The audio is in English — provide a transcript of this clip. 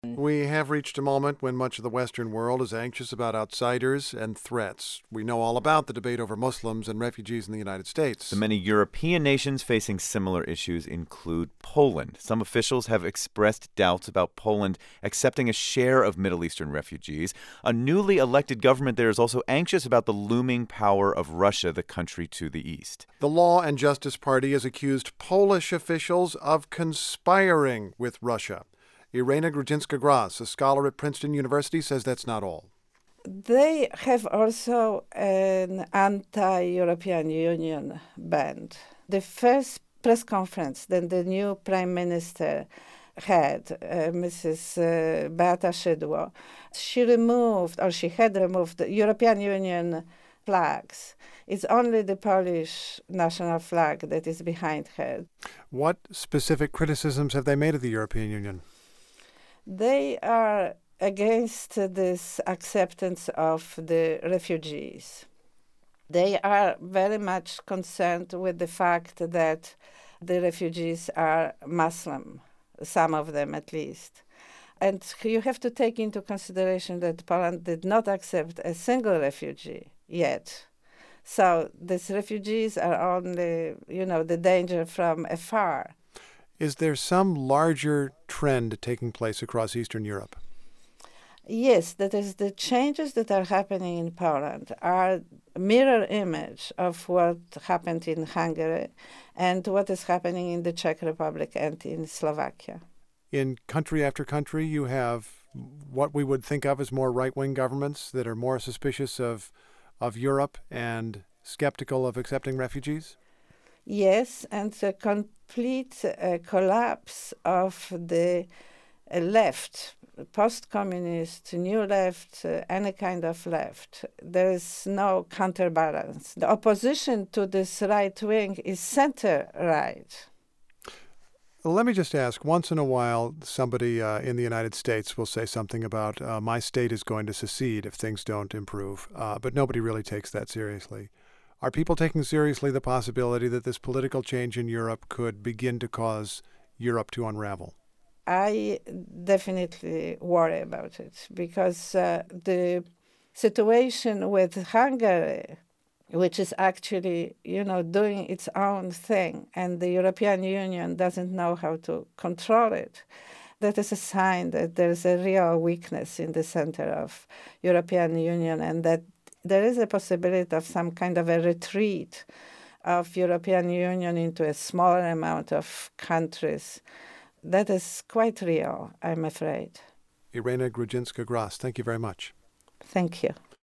We have reached a moment when much of the Western world is anxious about outsiders and threats. We know all about the debate over Muslims and refugees in the United States. The many European nations facing similar issues include Poland. Some officials have expressed doubts about Poland accepting a share of Middle Eastern refugees. A newly elected government there is also anxious about the looming power of Russia, the country to the east. The Law and Justice Party has accused Polish officials of conspiring with Russia. Irena Grudzinska-Gras, a scholar at Princeton University, says that's not all. They have also an anti-European Union band. The first press conference that the new prime minister had, Mrs. Beata Szydło, she had removed the European Union flags. It's only the Polish national flag that is behind her. What specific criticisms have they made of the European Union? They are against this acceptance of the refugees. They are very much concerned with the fact that the refugees are Muslim, some of them at least. And you have to take into consideration that Poland did not accept a single refugee yet. So these refugees are only, the danger from afar. Is there some larger trend taking place across Eastern Europe? Yes, that is, the changes that are happening in Poland are a mirror image of what happened in Hungary and what is happening in the Czech Republic and in Slovakia. In country after country, you have what we would think of as more right-wing governments that are more suspicious of Europe and skeptical of accepting refugees? Yes, and a complete collapse of the left, post-communist, new left, any kind of left. There is no counterbalance. The opposition to this right wing is center-right. Let me just ask, once in a while, somebody in the United States will say something about my state is going to secede if things don't improve, but nobody really takes that seriously. Are people taking seriously the possibility that this political change in Europe could begin to cause Europe to unravel? I definitely worry about it because the situation with Hungary, which is actually, doing its own thing, and the European Union doesn't know how to control it, that is a sign that there's a real weakness in the center of European Union and that there is a possibility of some kind of a retreat of European Union into a smaller amount of countries. That is quite real, I'm afraid. Irena Grudzinska-Gras, thank you very much. Thank you.